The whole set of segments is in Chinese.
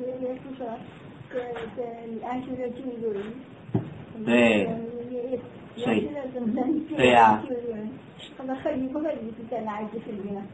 也是说，这安息日救人。 对。所以，对呀。 那么合理不合理是在哪一句圣经呢？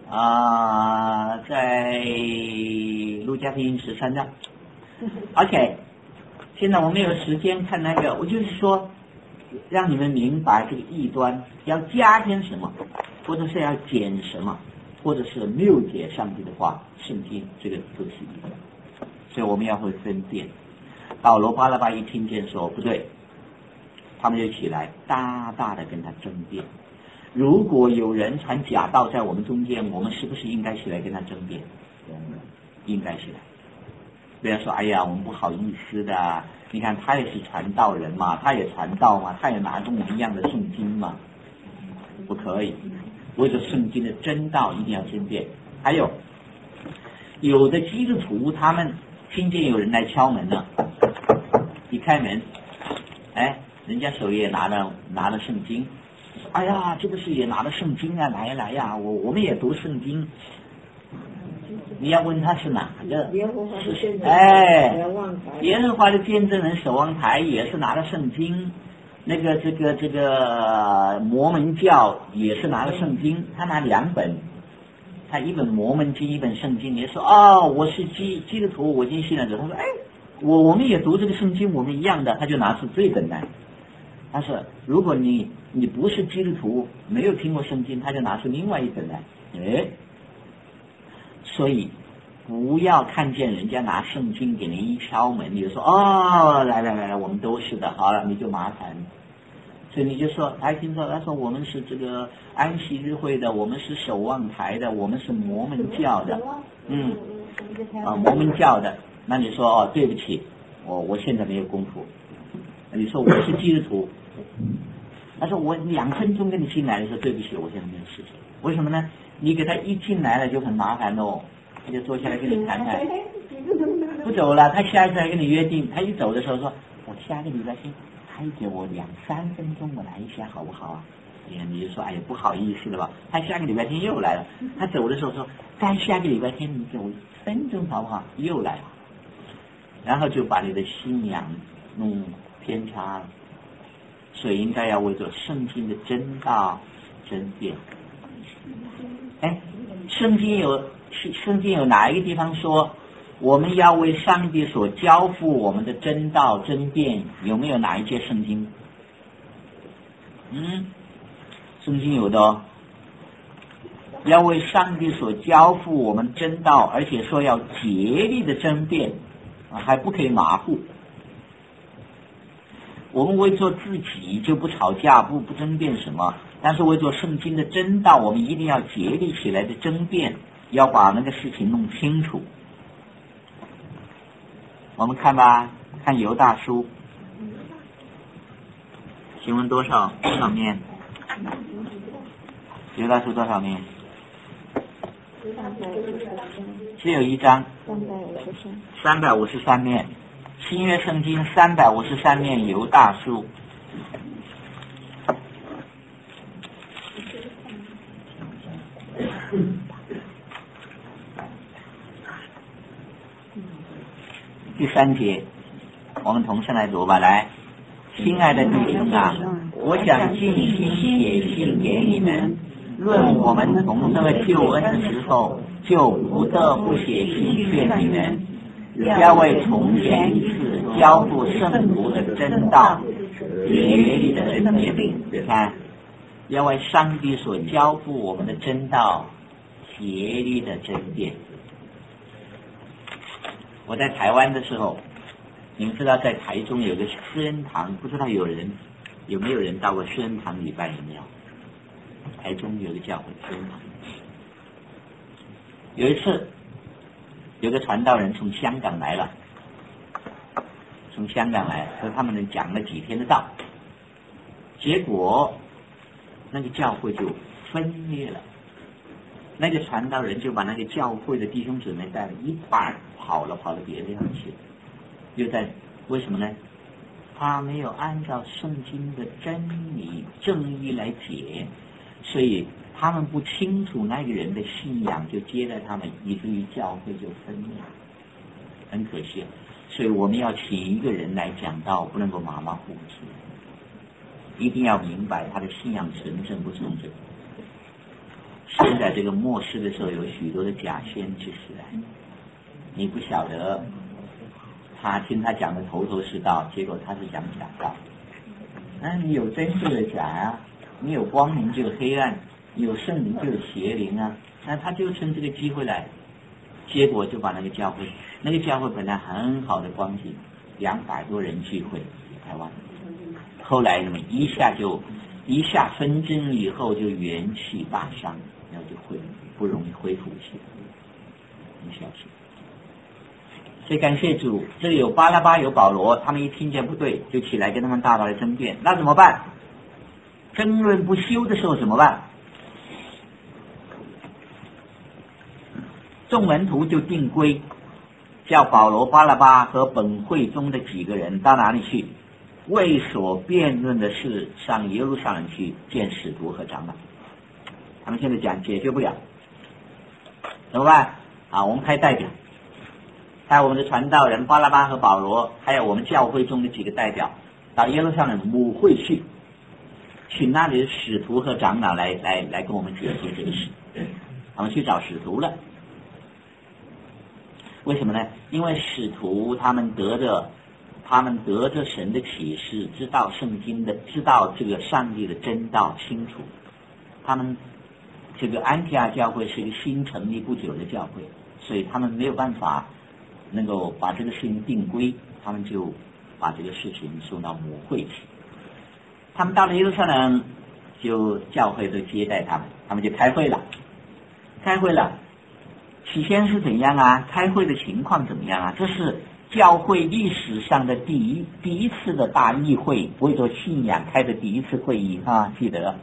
在路加福音13章。OK， 现在我们有时间看那个，我就是说，让你们明白这个异端要加添什么，或者是要减什么，或者是谬解上帝的话，圣经这个都是一样，所以我们要会分辨。保罗巴拉巴一听见说不对，他们就起来大大的跟他争辩。如果有人传假道在我们中间，我们是不是应该起来跟他争辩？应该起来。不要说哎呀我们不好意思的，你看他也是传道人嘛，他也传道嘛，他也拿跟我们一样的圣经嘛，不可以。为了圣经的真道一定要争辩。还有的基督徒他们听见有人来敲门了，一开门，人家手也拿了圣经，哎呀这个是也拿了圣经啊，来呀，我们也读圣经。你要问他是哪个？耶和华的见证人守望台也是拿了圣经，这个摩门教也是拿了圣经，他拿2本，他一本摩门经，一本圣经。你说我是基督徒，我已经信了主。他说我们也读这个圣经，我们一样的，他就拿出这本来。他说如果你不是基督徒，没有听过圣经，他就拿出另外一本来。所以不要看见人家拿圣经给你一敲门，你就说来我们都是的，好了，你就麻烦。所以你就说听说他说我们是这个安息日会的，我们是守望台的，我们是摩门教的，摩门教的。那你说对不起，我现在没有功夫。你说我是基督徒，他说我2分钟跟你进来的时候，对不起，我现在没有事情。为什么呢？你给他一进来了就很麻烦哦，他就坐下来跟你谈谈，不走了。他下一次还跟你约定，他一走的时候说，我下个礼拜天还给我2-3分钟，我来一下好不好啊？你就说不好意思了吧？他下个礼拜天又来了，他走的时候说，再下个礼拜天你给我1分钟好不好？又来了，然后就把你的信仰弄偏差了。所以应该要为着圣经的真道争辩。圣经有哪一个地方说我们要为上帝所交付我们的真道争辩？有没有哪一节圣经？圣经有的要为上帝所交付我们真道，而且说要竭力的争辩，还不可以马虎。我们为做自己就不吵架，不争辩什么，但是为做圣经的真道，我们一定要竭力起来的争辩，要把那个事情弄清楚。我们看吧，看犹大书，请问多少面？犹大书多少面？只有1章，353面。新约圣经353面，犹大书。第3节，我们同声来读吧。来，亲爱的弟兄啊，我想尽心写信给你们，论我们同得救恩的时候，就不得不写信劝你们，要为从前一次交付圣徒的真道竭力的争辩。看，要为上帝所交付我们的真道竭力的争辩。我在台湾的时候，你们知道在台中有个施恩堂，不知道有没有人到过施恩堂礼拜？有没有？台中有个教会施恩堂。有一次有个传道人从香港来了，所以他们讲了几天的道，结果那个教会就分裂了。那个传道人就把那个教会的弟兄姊妹带了一半跑到别的地方去，为什么呢？他没有按照圣经的真理正义来解，所以他们不清楚那个人的信仰，就接待他们，以至于教会就分裂。 很可惜。所以我们要请一个人来讲道，不能够马马虎虎，一定要明白他的信仰纯正不纯正。现在这个末世的时候，有许多的假先知起来，你不晓得，他听他讲的头头是道，结果他是讲假道。你有真就有假啊，你有光明就有黑暗，有圣灵就有邪灵啊。那他就趁这个机会来，结果就把那个教会本来很好的光景，200多人聚会，台湾，后来一下纷争以后就元气大伤，然后就不容易恢复起来，很小心。所以感谢主，这里有巴拉巴有保罗，他们一听见不对，就起来跟他们大大的争辩。那怎么办？争论不休的时候怎么办？众门徒就定规，叫保罗、巴拉巴和本会中的几个人到哪里去？为所辩论的事上耶路撒冷去见使徒和长老。他们现在讲解决不了，怎么办？我们派代表，派我们的传道人巴拉巴和保罗，还有我们教会中的几个代表，到耶路撒冷母会去，请那里的使徒和长老来跟我们解决这个事。他们去找使徒了。为什么呢？因为使徒他们得着神的启示，知道圣经的，知道这个上帝的真道清楚。他们这个安提阿教会是一个新成立不久的教会，所以他们没有办法能够把这个事情定规，他们就把这个事情送到母会去。他们到了耶路撒冷，就教会都接待他们，他们就开会了。起先是怎样啊？开会的情况怎么样啊？这是教会历史上的第一次的大议会，为着信仰开的第一次会议啊，记得。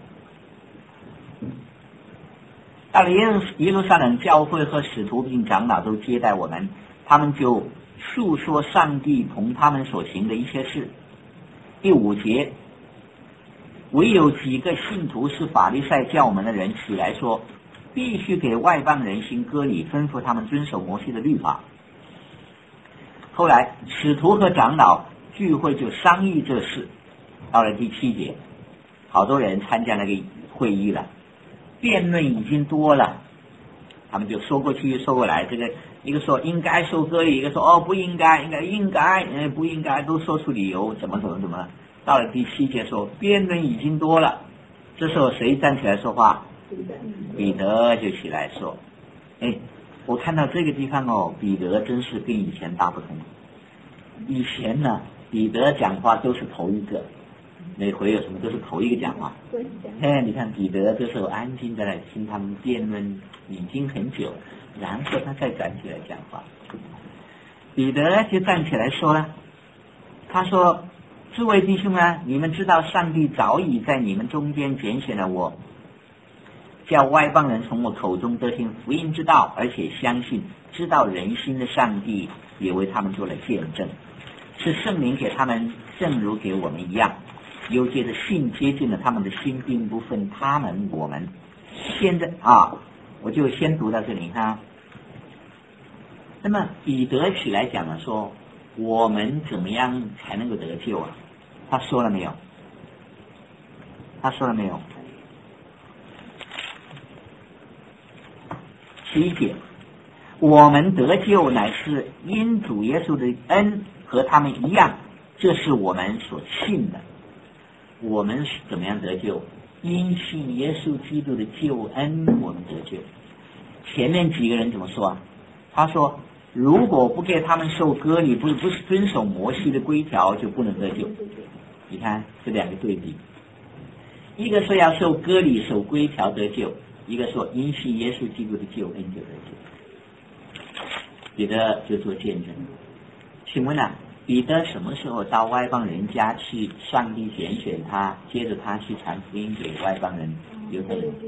到了耶路撒冷，教会和使徒并长老都接待我们，他们就述说上帝同他们所行的一些事。第5节，唯有几个信徒是法利赛教门的人起来说，必须给外邦人行割礼，吩咐他们遵守摩西的律法。后来使徒和长老聚会就商议这事。到了第7节，好多人参加那个会议了，辩论已经多了，他们就说过去说过来，这个一个说应该受割礼，一个说不应该，应该不应该，都说出理由，怎么。到了第7节说辩论已经多了，这时候谁站起来说话？彼得就起来说，我看到这个地方彼得真是跟以前大不同。以前呢，彼得讲话都是头一个，每回有什么都是头一个讲话。你看彼得这时候安静的来听他们辩论已经很久，然后他再站起来讲话。彼得就站起来说了，他说，诸位弟兄啊，你们知道上帝早已在你们中间拣选了我，叫外邦人从我口中得听福音之道，而且相信知道人心的上帝也为他们做了见证，是圣灵给他们，正如给我们一样，又借着信接近了他们的心，并不分他们我们。现在我就先读到这里哈。那么彼得起来讲了说，我们怎么样才能够得救啊？他说了没有？7节，我们得救乃是因主耶稣的恩，和他们一样，这是我们所信的。我们是怎么样得救？因信耶稣基督的救恩，我们得救。前面几个人怎么说？他说，如果不给他们受割礼，不是遵守摩西的规条，就不能得救。你看这两个对比，一个说要受割礼、守规条得救，一个说因信耶稣基督的救恩就得救。彼得就做见证。请问彼得什么时候到外邦人家去？上帝拣选他，接着他去传福音给外邦人，犹太人。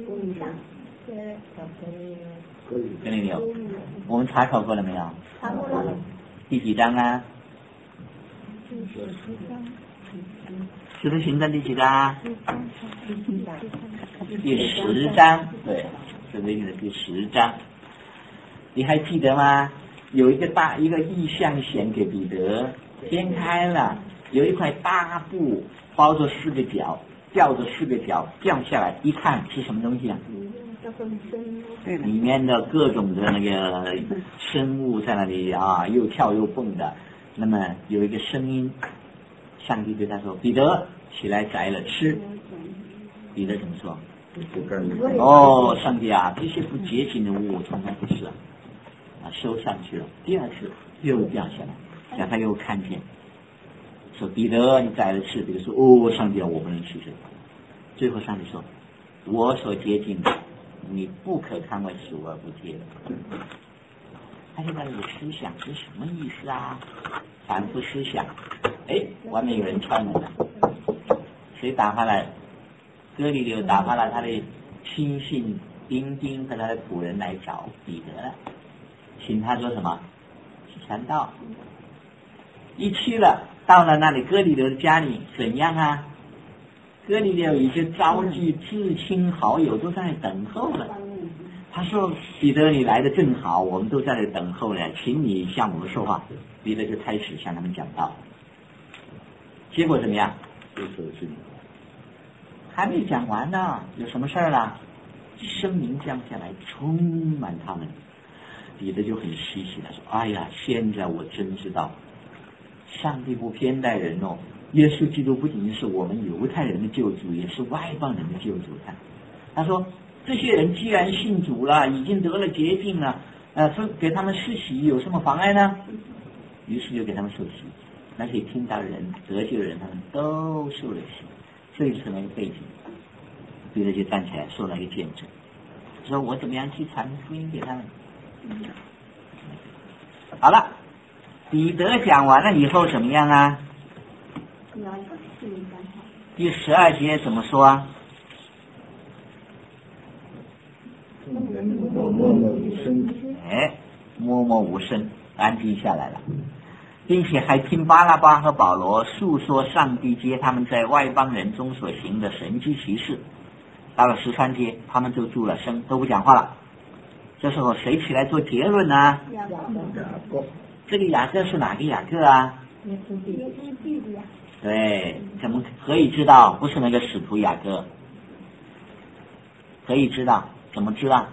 跟你有，我们查考过了没有？ 查过了。 第几章啊？使徒行传第几章？第10章，对，使徒行传第10章。你还记得吗？ 有一个意象显给彼得，掀开了，有一块大布包着4个角，吊着4个角降下来，一看是什么东西啊？里面的各种的那个生物在那里啊，又跳又蹦的。那么有一个声音，上帝对他说：“彼得，起来宰了吃。”彼得怎么说？哦，上帝啊，这些不洁净的物我从来不吃啊，收上去了。第2次又掉下来，让他又看见，说：“彼得，你宰了吃。”彼得说：“哦，上帝啊，我不能吃这个。”最后上帝说：“我所洁净的，你不可看为俗而不洁。”他现在这个思想是什么意思啊？反复思想。外面有人敲门了，谁打发了？哥尼流打发了他的亲信丁丁和他的仆人来找彼得了，请他说什么？传道。一去了，到了那里，哥尼流的家里怎样啊？哥尼流已经召集至亲好友都在等候了。他说：“彼得，你来的正好，我们都在这里等候呢，请你向我们说话。”彼得就开始向他们讲道。结果怎么样？还没讲完呢，有什么事儿了？圣灵降下来，充满他们。彼得就很稀奇了，说：“哎呀，现在我真知道，上帝不偏待人哦。耶稣基督不仅仅是我们犹太人的救主，也是外邦人的救主。”他说：“这些人既然信主了，已经得了洁净了，说给他们施洗有什么妨碍呢？”于是就给他们受洗。那些听到人得救的人，他们都受了洗。这就是那个背景。彼得就站起来说了一个见证，说我怎么样去传福音给他们。好了，彼得讲完了以后怎么样啊？第12节怎么说啊？默默无声，安静下来了，并且还听巴拉巴和保罗述说上帝接他们在外邦人中所行的神迹奇事。到了13节，他们就住了声，都不讲话了。这时候谁起来做结论呢？这个雅各是哪个雅各啊？对，何以知道不是那个使徒雅各？何以知道？怎么知道？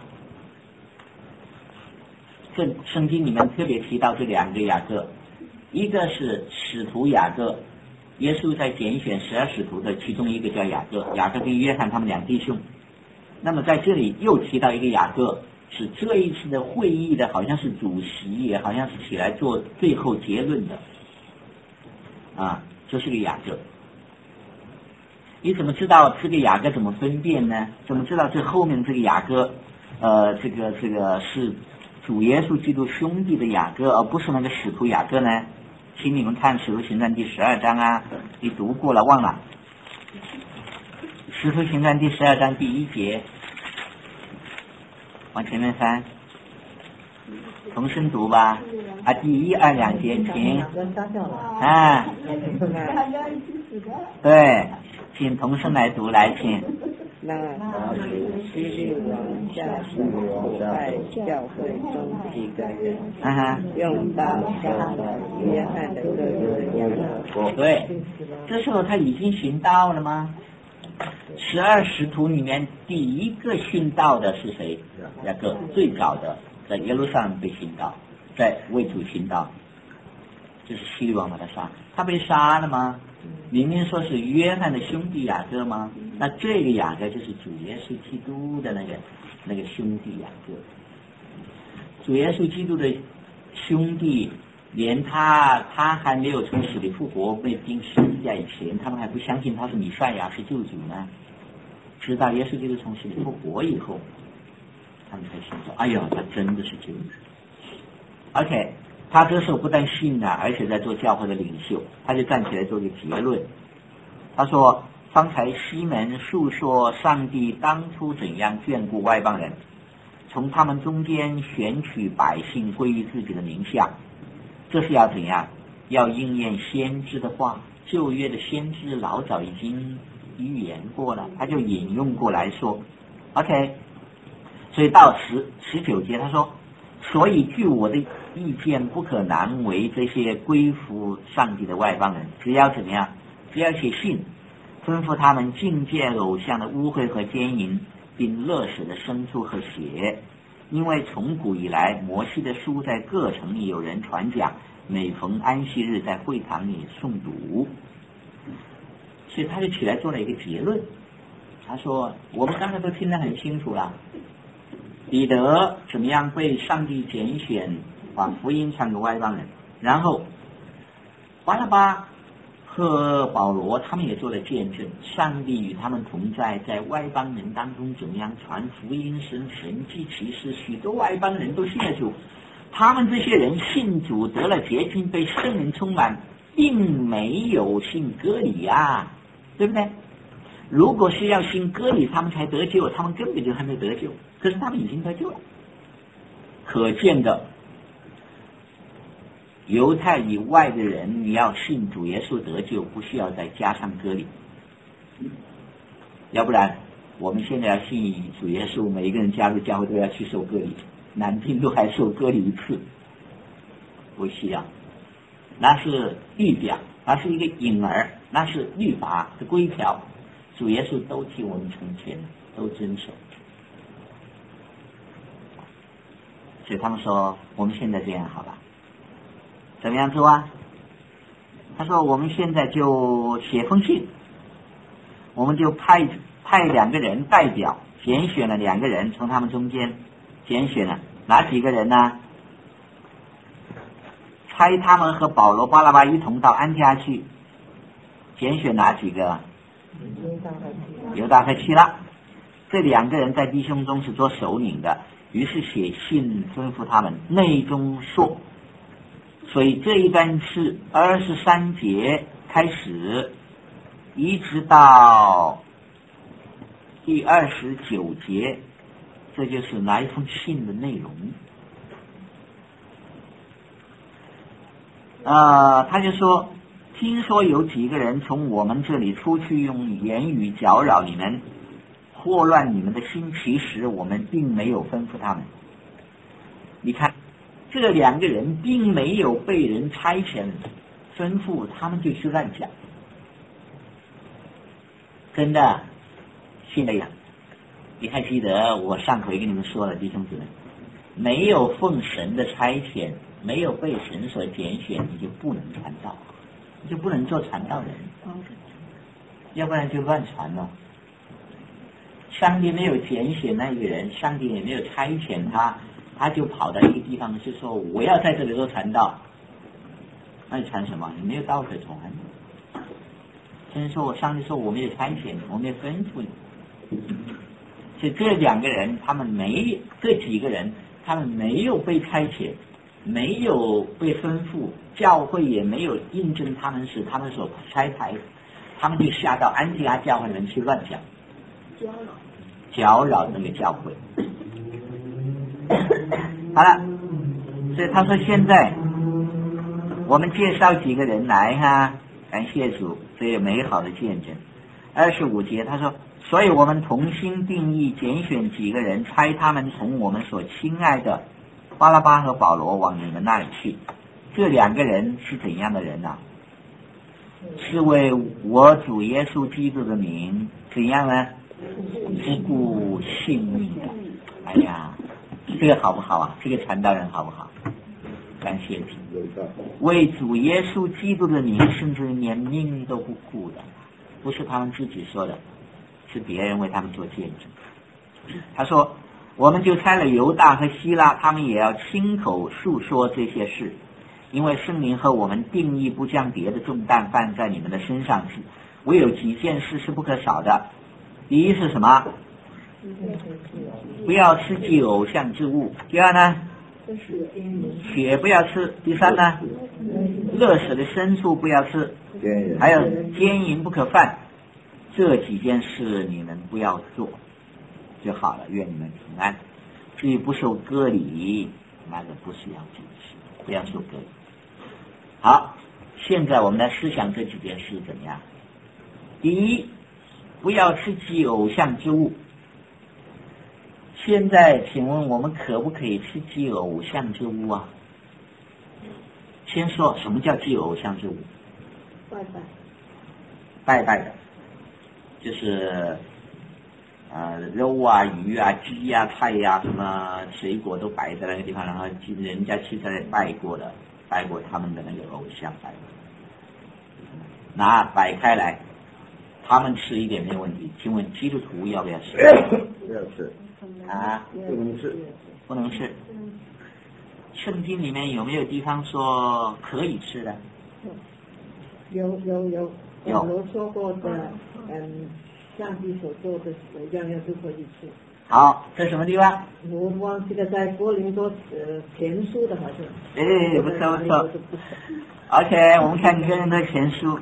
这圣经里面特别提到这2个雅各，一个是使徒雅各，耶稣在拣选12使徒的其中一个叫雅各，雅各跟约翰他们2弟兄。那么在这里又提到一个雅各，是这一次的会议的好像是主席，也好像是起来做最后结论的这是个雅各。你怎么知道这个雅各怎么分辨呢？怎么知道这后面这个雅各这个是主耶稣基督兄弟的雅各，而不是那个使徒雅各呢？请你们看使徒行传第12章啊，你读过了忘了？使徒行传第12章第1节，往前面翻，同声读吧。第1、2、2节，请对，请同声来读，来，请。 那希律王下手在教会中几个人，用刀杀了约翰的哥哥雅各。 对，这时候他已经行道了吗？12使徒里面第一个殉道的是谁？雅各，最早的在耶路撒冷被殉道，在为主殉道，就是希律王把他杀。他被杀了吗？明明说是约翰的兄弟雅各吗？那这个雅各就是主耶稣基督的那个兄弟雅各。主耶稣基督的兄弟，连他还没有从死里复活被钉十字架以前，他们还不相信他是弥赛亚，是救主呢。直到耶稣基督从死里复活以后，他们才信说：“哎呀，他真的是救主。” OK， 他这时候不但信了，而且在做教会的领袖，他就站起来做个结论。他说：“方才西门述说上帝当初怎样眷顾外邦人，从他们中间选取百姓归于自己的名下，这是要怎样？要应验先知的话。旧约的先知老早已经预言过了，他就引用过来说 OK。所以到19节他说，所以据我的意见不可难为这些归服上帝的外邦人，只要怎么样？只要写信，吩咐他们禁戒偶像的污秽和奸淫，并勒死的牲畜和血。因为从古以来，摩西的书在各城里有人传讲，每逢安息日在会堂里诵读。所以他就起来做了一个结论，他说我们刚才都听得很清楚了，彼得怎么样被上帝拣选，把福音传给外邦人，然后巴拿巴和保罗他们也做了见证，上帝与他们同在，在外邦人当中怎么样传福音，神迹奇事，许多外邦人都信了主。他们这些人信主得了洁净，被圣灵充满，并没有信割礼啊，对不对？如果是要信割礼他们才得救，他们根本就还没得救，可是他们已经得救了。可见的，犹太以外的人，你要信主耶稣得救，不需要再加上割礼，要不然我们现在要信主耶稣，每一个人加入教会都要去受割礼，男丁都还受割礼一次，不需要，那是预表，那是一个影儿，那是律法的规条，主耶稣都替我们成全，都遵守。所以他们说我们现在这样好了，怎么样做啊？他说我们现在就写封信，我们就派2个人代表，拣选了2个人，从他们中间拣选了哪几个人呢？差他们和保罗、巴拿巴一同到安提阿去，拣选哪几个？犹大和希拉。这2个人在弟兄中是做首领的，于是写信吩咐他们，内中说，所以这一段是23节开始，一直到第29节，这就是那一封信的内容。他就说，听说有几个人从我们这里出去，用言语搅扰你们，祸乱你们的心，其实我们并没有吩咐他们。你看这2个人并没有被人差遣吩咐，他们就去乱讲，真的信了呀。你还记得我上回跟你们说了，弟兄姊妹，没有奉神的差遣，没有被神所拣选，你就不能传道，你就不能做传道人，要不然就乱传了。上帝没有拣选那个人，上帝也没有差遣他就跑到一个地方去说我要在这里做传道，那你传什么？你没有道可传。真说上帝说我没有差遣你，我没有吩咐你。所以这2个人，这几个人他们没有被差遣，没有被吩咐，教会也没有印证他们是他们所差派，他们就下到安提阿教会里面去乱讲，搅扰那个教会。好了，所以他说现在我们介绍几个人来感谢主这个美好的见证。25节他说，所以我们同心定义，拣选几个人，差他们从我们所亲爱的巴拿巴和保罗往你们那里去。这2个人是怎样的人呢？是为我主耶稣基督的名怎样呢？不顾性命的。哎呀，这个好不好啊？这个传道人好不好？感谢主，为主耶稣基督的名，甚至连命都不顾的，不是他们自己说的，是别人为他们做见证。他说我们就差了犹大和希拉，他们也要亲口述说这些事，因为圣灵和我们定义不将别的重担放在你们的身上去，唯有几件事是不可少的。第一是什么？不要吃祭偶像之物。第2呢？血不要吃。第3呢？勒死的牲畜不要吃。还有奸淫不可犯。这几件事你们不要做就好了，愿你们平安。至于不受割礼，那个不需要解释，不要受割礼。好，现在我们来思想这几件事怎么样？第一，不要吃祭偶像之物。现在请问我们可不可以吃祭偶像之物啊？ 先说什么叫祭偶像之物？拜拜的，就是肉啊、鱼啊、鸡啊、菜啊、什么水果都摆在那个地方，然后人家去在那拜过他们的那个偶像拜，拿摆开来，他们吃一点没有问题。请问基督徒要不要吃？ 不要吃啊， 不能吃， 不能吃。圣经里面有没有地方说可以吃的？ 有，保罗说过的，上帝所做的样样都可以吃。 好，这什么地方？ 我忘记了，在哥林多前书的好像。 不错。OK， 我们看哥林多前书。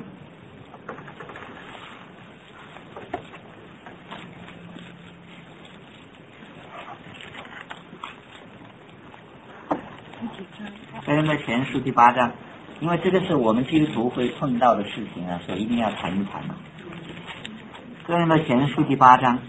哥林多前书第8章，因为这个是我们基督徒会碰到的事情啊，所以一定要谈一谈。哥林多前书第8章。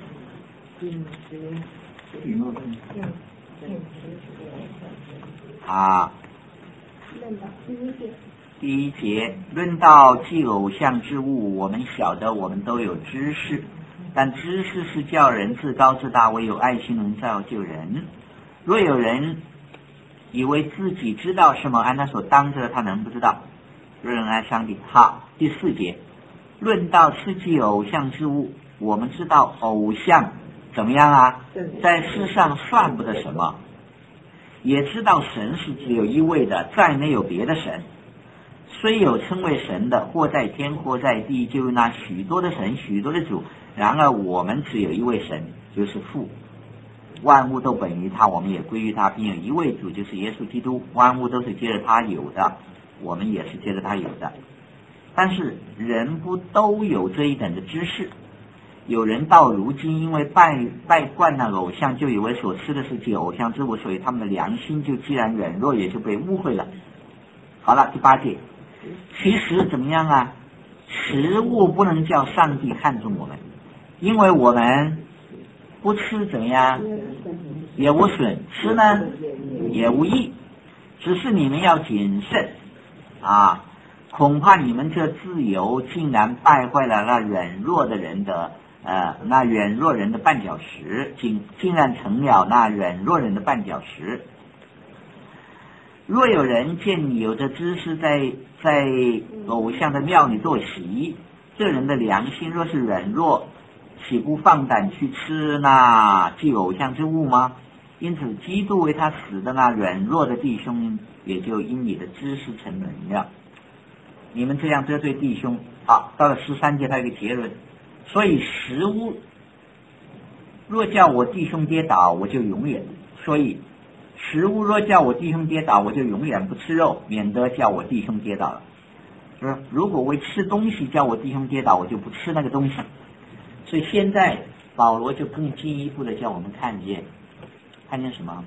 第一节，论到祭偶像之物，我们晓得我们都有知识，但知识是叫人自高自大，唯有爱心能造就人。若有人以为自己知道什么，按他所当着他能不知道？若人爱上帝。好，第4节，论到吃祭偶像之物，我们知道偶像怎么样啊？在世上算不得什么，也知道神是只有一位的，再没有别的神。虽有称为神的，或在天或在地，就那许多的神许多的主，然而我们只有一位神，就是父。万物都本于他，我们也归于他，并有一位主，就是耶稣基督。万物都是借着他有的，我们也是借着他有的。但是人不都有这一等的知识？有人到如今因为拜惯了偶像，就以为所吃的是祭偶像之物，所以他们的良心就既然软弱，也就被污秽了。好了，第8节，其实怎么样啊？食物不能叫上帝看重我们，因为我们不吃怎么样也无损，吃呢也无益，只是你们要谨慎啊，恐怕你们这自由竟然败坏了那软弱人的绊脚石，竟然成了那软弱人的绊脚石。若有人见你有着知识在偶像的庙里坐席，这人的良心若是软弱，岂不放胆去吃那祭偶像之物吗？因此基督为他死的那软弱的弟兄，也就因你的知识成人了。你们这样得罪弟兄。好，到了13节他有个结论，所以食物若叫我弟兄跌倒，我就永远，所以食物若叫我弟兄跌倒，我就永远不吃肉，免得叫我弟兄跌倒了。就是如果为吃东西叫我弟兄跌倒，我就不吃那个东西。所以现在保罗就更进一步的叫我们看见什么？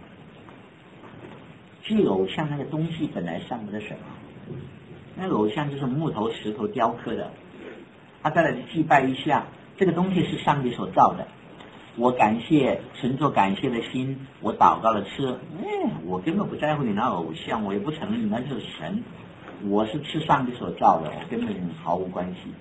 祭偶像那个东西本来上不得什么，那个偶像就是木头石头雕刻的，他在那里祭拜一下，这个东西是上帝所造的，我存着感谢的心，我祷告了吃，我根本不在乎你那偶像，我也不承认你那就是神，我是吃上帝所造的，我根本毫无关系。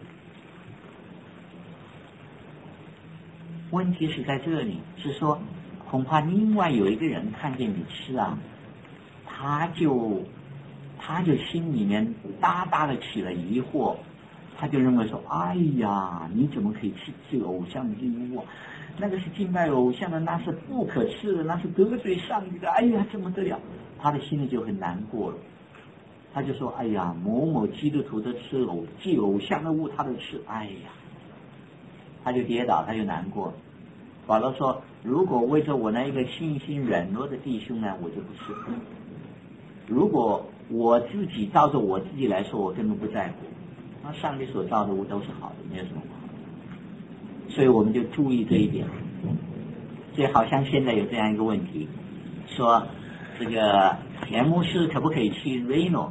问题是在这里，是说恐怕另外有一个人看见你吃啊，他就心里面大大的起了疑惑，他就认为说，哎呀，你怎么可以吃这个偶像之物啊？那个是敬拜偶像的，那是不可吃的，那是得罪上帝的，哎呀，怎么这样？他的心里就很难过了，他就说，哎呀，某某基督徒的吃祭偶像的物他都吃，哎呀，他就跌倒，他就难过。保罗说，如果为着我那一个信心软弱的弟兄呢，我就不吃。如果我自己照着我自己来说，我根本不在乎，那上帝所造的物都是好的，没有什么不好。所以我们就注意这一点。所以好像现在有这样一个问题，说这个田牧师可不可以去 Reno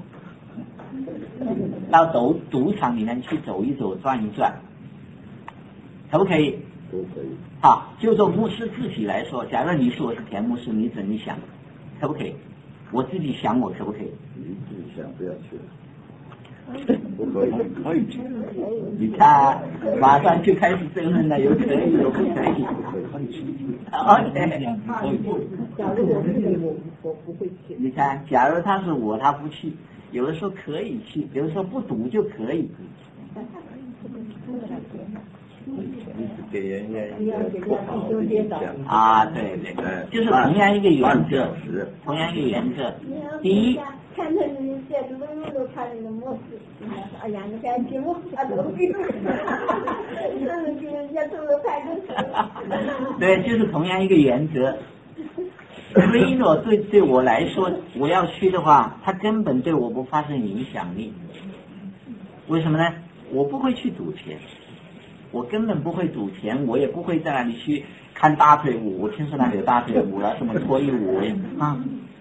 到赌场里面去走一走转一转，可不可以？ 都可以。 好，就从牧师自己来说，假如你是我是田牧师，你怎么想？可不可以？ 我自己想我可不可以？ 你自己想不要去。不可以，可以去。 你看，马上就开始争论了，有可以，有不可以。OK。 假如我是我不会去。 你看，假如他是我，他不去，有的时候可以去，有的时候不读就可以。 给人家一个印象啊，对对，就是同样一个原则，同样一个原则。第一， 看到你写的都看那个模式，哎呀，你看节目他都没有，真的给人家做的太真。 对，就是同样一个原则。Reno 对我来说，我要去的话，他根本对我不发生影响力。为什么呢？我不会去赌钱。我根本不会赌钱，我也不会在那里去看大腿舞。我听说那里有大腿舞了，什么脱衣舞啊，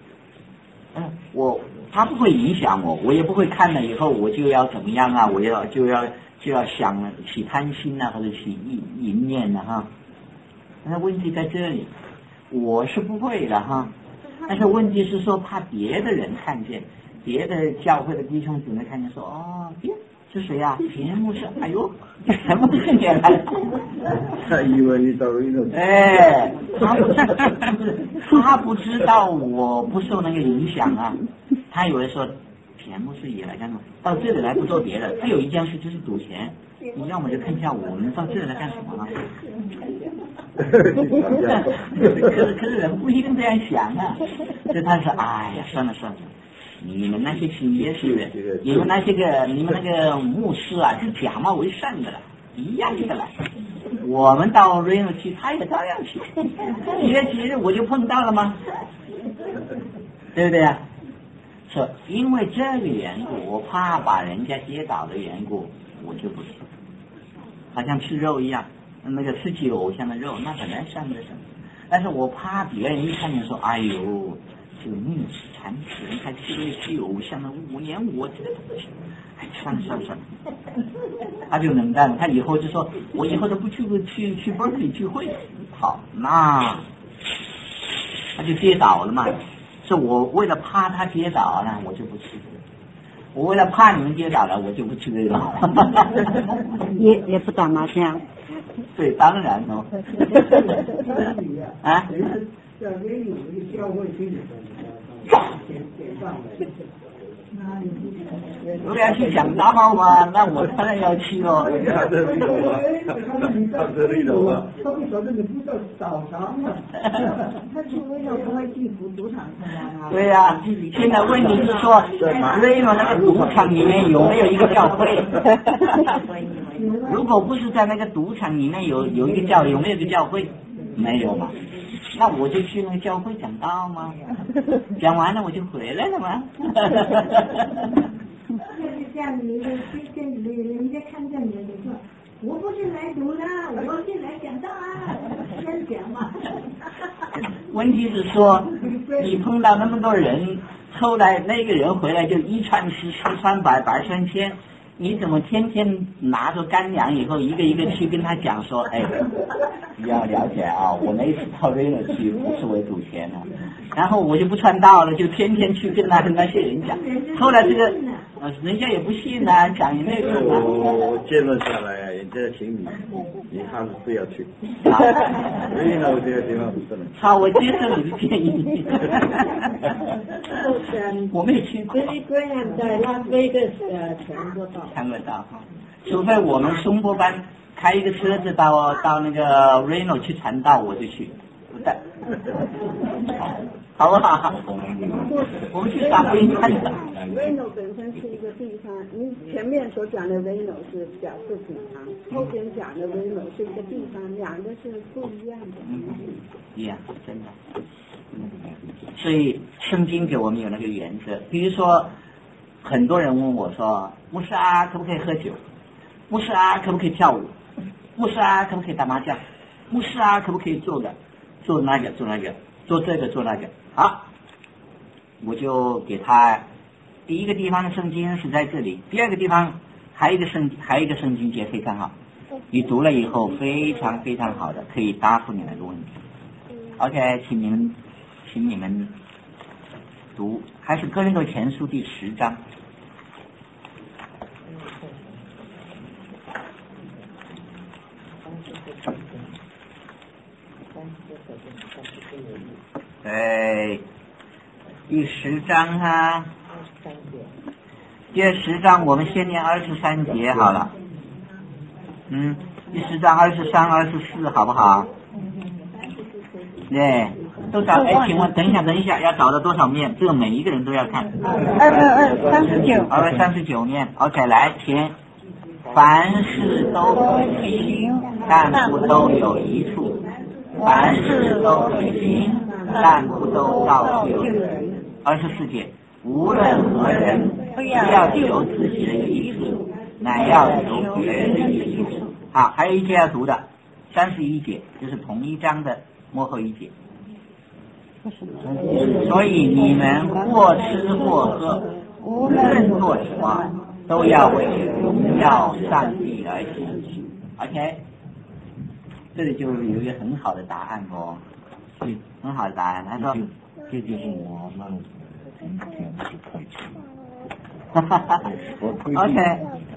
他不会影响我，我也不会看了以后我就要怎么样啊，就要想起贪心啊，或者起淫念了哈。那问题在这里，我是不会的哈。但是问题是说，怕别的人看见，别的教会的弟兄姊妹看见说，哦，是谁呀？田牧师，哎呦，什么看见了？ 他以为你到了一种。 哎，他不知道我不受那个影响啊，他以为说田牧师也来干嘛？到这里来不做别的，他有一件事就是赌钱，你要么就看一下我们到这里来干什么啊？可是人不一定这样想啊，所以他说，哎呀，算了。你们那些信耶稣的，你们那个牧师啊，是假冒为善的了，一样的了。我们到 Reno 去，他也照样去。几日我就碰到了吗？对不对啊？说因为这个缘故，我怕把人家跌倒的缘故，我就不吃。好像吃肉一样，那个吃起偶像的肉，那本来善的什么，但是我怕别人一看见说，哎呦。这个牧师残此人还去偶像的5年，我这个不行，哎，算了，他就冷淡了，他以后就说，我以后都不去 Berkeley 聚会，好，那他就跌倒了嘛，是我为了怕他跌倒呢，我就不去，我为了怕你们跌倒了，我就不去这个， 也不打麻将， 对，当然哦，啊。 在没有一个教会去的解放的， 如果要去讲道嘛，那我当然要去喽。 他这里的话， 他们说这个不叫早上嘛， 他去为了不会去赌场去啊。 对呀，现在问题是说，瑞诺那个赌场里面有没有一个教会？如果不是在那个赌场里面有一个教，有没有一个教会？没有嘛。那我就去那个教会讲道吗？讲完了我就回来了吗？ 就是这样，你人家看见你就说，我不是来读的，我是来讲道啊，先讲嘛。 问题是说，你碰到那么多人，后来那个人回来就1传10，10传100，100传1000。你怎么天天拿着干粮以后一个一个去跟他讲说，哎，你要了解啊，我那次到瑞诺去不是为赌钱的，然后我就不传道了，就天天去跟那些人讲，后来这个人家也不信啊，讲也没有用啊。 我见了下来啊，人家请你还是不要去。瑞诺这个地方不是的。 好，我接受你的建议。我没有去过。 Graham 在拉斯维加斯全国道。 看得到哈，除非我们松波班开一个车子到那个 Reno 去传道，我就去，不带，好不好？我们去打飞看的。 Reno 本身是一个地方，你前面所讲的 Reno 是表示地方，后边讲的 Reno 是一个地方，两个是不一样的。 一样，真的。所以圣经给我们有那个原则，比如说。很多人问我说，牧师啊，可不可以喝酒？牧师啊，可不可以跳舞？牧师啊，可不可以打麻将？牧师啊，可不可以做那个，做这个，做那个？好，我就给他第一个地方的圣经是在这里，第二个地方还有一个圣经节可以看好，你读了以后非常非常好的，可以答复你那个问题。OK， 请你们读，还是哥林多前书第10章。对，第10章啊，第10章我们先念23节好了。第10章23、24好不好？对，都找。请问等一下，要找到多少面？这个每一个人都要看。239面。OK， 来填。凡事都可行，但不都有益处；凡事都可行，但不都造就人。24节，无论何人，不要求自己的益处，乃要求别人的益处。好，还有一节要读的，31节，就是同一章的末后一节。所以你们或吃或喝，无论做什么，都要为荣耀上帝而行。OK， 这里就有一个很好的答案哦，很好的答案。他说，这就是我们。OK，